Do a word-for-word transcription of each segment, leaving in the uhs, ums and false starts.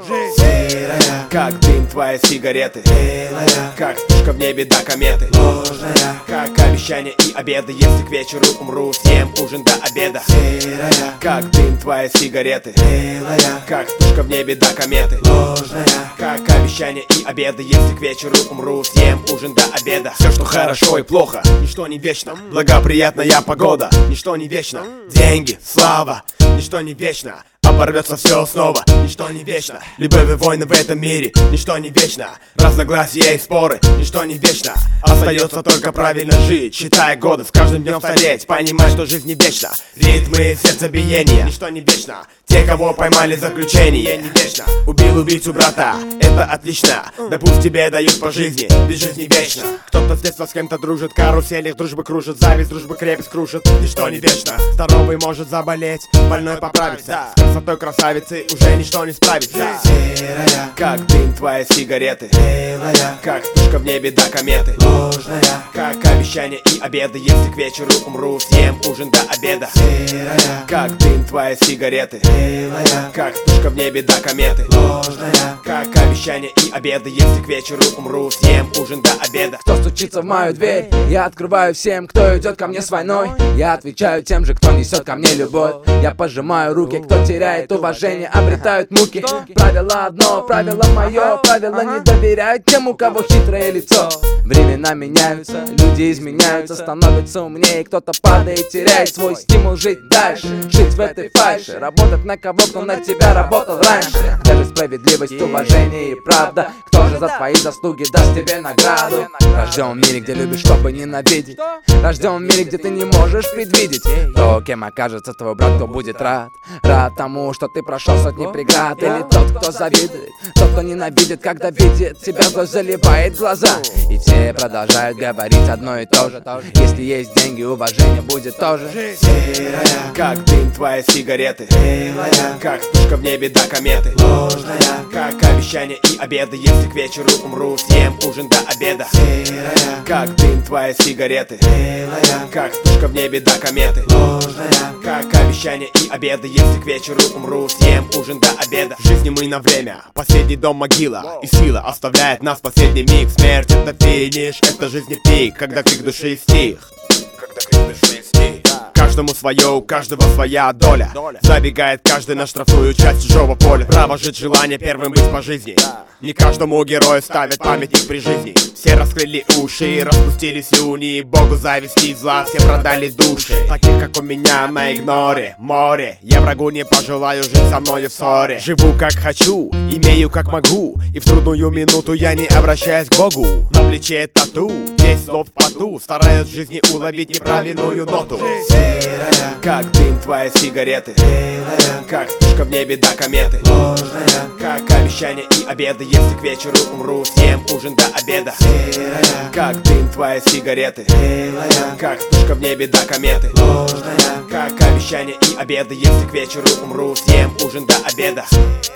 серая, как дым твои сигареты, белая, как вспышка в небе до кометы, ложная, как обещания и обеды. Если к вечеру умру, съем ужин до обеда. Серая, как дым твои сигареты, белая, как вспышка в небе до кометы, ложная, как обещания и обеды. Если к вечеру умру, съем ужин до обеда. Все, что хорошо и плохо, ничто не вечно. Благоприятная погода, ничто не вечно. Деньги, слава, ничто не вечно. Оборвется все снова, ничто не вечно. Любовь и войны в этом мире, ничто не вечно. Разногласия и споры, ничто не вечно. Остается только правильно жить, считая годы, с каждым днем стареть, понимать, что жизнь не вечна. Ритмы сердцебиения, ничто не вечно. Те, кого поймали в заключение, не вечно. Убил убийцу брата, это отлично. Да пусть тебе дают по жизни, ведь жизнь не вечна. Кто-то с детства с кем-то дружит, карусель их дружбы кружит, зависть дружбы крепость крушит, ничто не вечно. Здоровый может заболеть, больной поправится. С красотой красавицы уже ничто не справится. Серая, как дым твои сигареты, белая, как вспышка в небе до кометы, ложная, как обещания и обеды. Если к вечеру умру, съем ужин до обеда. Серая, как дым твои сигареты, белая, как вспышка в небе до кометы, ложная, как обещания и обеды. Если к вечеру умру, съем ужин до обеда. Кто стучится в мою дверь, я открываю всем, кто идет ко мне с войной. Я отвечаю тем же, кто несет ко мне любовь. Я пожимаю руки, кто теряет уважение, обретают муки. Правило одно, правило мое, правило не доверяют тем, у кого хитрое лицо. Времена меняются, люди изменяются, становятся умнее, кто-то падает, теряет свой стимул жить дальше, жить в этой фальше, работать на кого, кто на тебя работал раньше. Где же справедливость, уважение и правда? Кто же за твои заслуги даст тебе награду? Рожден в мире, где любишь, чтобы ненавидеть. Рожден в мире, где ты не можешь предвидеть то, кем окажется твой брат, кто будет рад. Рад тому, что ты прошел сотни преград. Или тот, кто завидует, тот, кто ненавидит, когда видит тебя, злость заливает глаза. И все продолжают говорить одно и то же. Если есть деньги, уважение будет тоже. Серая, как дым твои сигареты, белая, как вспышка в небе до кометы, ложная, как обещания и обеды. Если к вечеру умру, съем ужин до обеда. Серая, как дым твои сигареты, белая, как вспышка в небе до кометы, ложная, как обещания и обеды. Если к вечеру умру, съем ужин до обеда. В жизни мы на время, последний дом могила, и сила оставляет нас в последний миг. Смерть это финиш, это жизни пик, когда крик души стих. Когда крик души стих. Каждому свое, у каждого своя доля. Забегает каждый на штрафную часть чужого поля. Право жить, желание первым быть по жизни. Не каждому герою ставят памятник при жизни. Все раскрыли уши, распустили слюни. Богу зависти и зла, все продали души. Таких как у меня на игноре, море. Я врагу не пожелаю жить со мной в ссоре. Живу как хочу, имею как могу. И в трудную минуту я не обращаюсь к Богу. На плече тату, десять слов в поту. Стараюсь в жизни уловить неправильную ноту. Серая, как дым твои сигареты, белая, как вспышка в небе до кометы, ложная, как обещания и обеды. Если к вечеру умру, съем ужин до обеда. Серая, как дым твои сигареты, белая, как вспышка в небе до кометы, ложная, как обещания и обеды. Если к вечеру умру, съем ужин до обеда.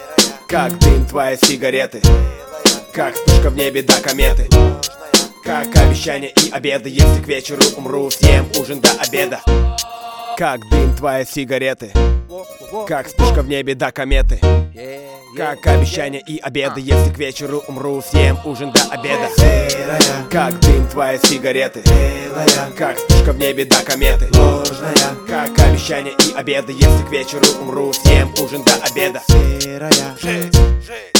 Как дым твои сигареты, как вспышка в небе до кометы, как обещания и обеды. Если к вечеру умру, съем ужин до обеда. Как дым твои сигареты, как вспышка в небе до кометы, как обещания и обеды. Если к вечеру умру, съем ужин до обеда. Как дым твои сигареты, белая, как вспышка в небе до кометы, ложная, как обещания и обеды. Если к вечеру умру, съем ужин до обеда. Серая.